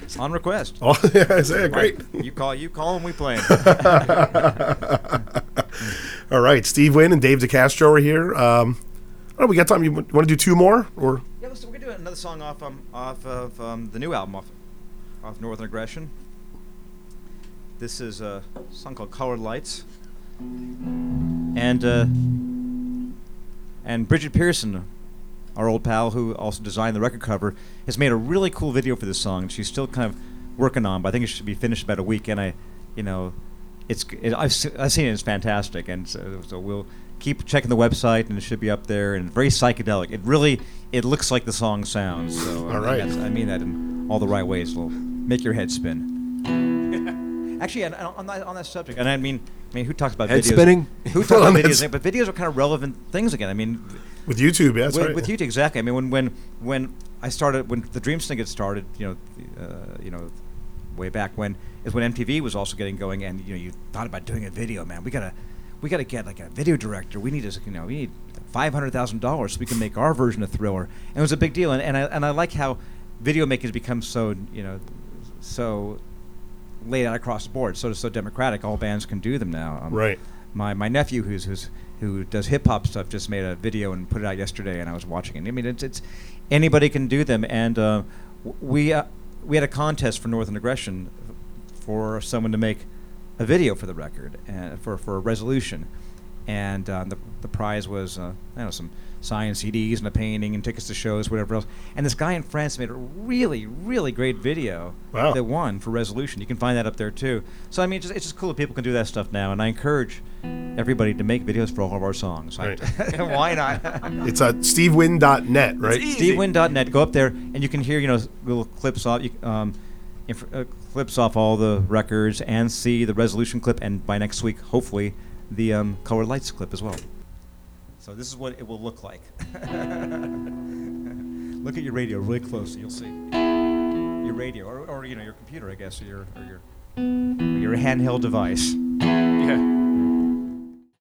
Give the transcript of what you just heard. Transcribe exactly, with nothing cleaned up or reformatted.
On request. Oh, yeah, I say, great. You call, you call, and we play. All right, Steve Wynn and Dave DeCastro are here. Um, oh, we got time. You want to do two more, or? Yeah, let's, we're gonna do another song off um, off of um, the new album off off Northern Aggression. This is a song called "Colored Lights," and uh, and Bridget Pearson, our old pal who also designed the record cover, has made a really cool video for this song. She's still kind of working on, but I think it should be finished about a week. And I, you know, it's it, I've se- I've seen it. It's fantastic, and so, so we'll keep checking the website, and it should be up there. And very psychedelic. It really it looks like the song sounds. So all I right, mean, I mean that in all the right ways. It'll make your head spin. Actually, and on that on that subject, and I mean, I mean, who talks about head videos? spinning? Who talks about videos? But videos are kind of relevant things again. I mean, with YouTube, yeah, that's with, right. with YouTube, exactly. I mean, when when when I started, when the Dream Syndicate started, you know, uh, you know, way back when is when M T V was also getting going, and you know, you thought about doing a video. Man, we gotta we gotta get like a video director. We need to, you know, we need five hundred thousand dollars so we can make our version of Thriller. And it was a big deal. And, and I and I like how video making has become so, you know, so laid out across the board, so so democratic. All bands can do them now. Um, right. My my nephew, who's who's who does hip hop stuff, just made a video and put it out yesterday, and I was watching it. I mean, it's it's anybody can do them, and uh, we uh, we had a contest for Northern Aggression for someone to make a video for the record and for for a resolution, and uh, the the prize was uh, I don't know, some signed C Ds and a painting and tickets to shows, whatever else. And this guy in France made a really, really great video wow. that won for Resolution. You can find that up there too. So I mean, it's just, it's just cool that people can do that stuff now, and I encourage everybody to make videos for all of our songs. Right. Why not? It's at steve wynn dot net, right? steve wynn dot net. Go up there, and you can hear, you know, little clips off, you, um, inf- uh, clips off all the records, and see the Resolution clip, and by next week, hopefully, the um, Colored Lights clip as well. So this is what it will look like. Look at your radio really closely. You'll see your radio, or, or you know, your computer, I guess, or your or your, or your handheld device. Yeah.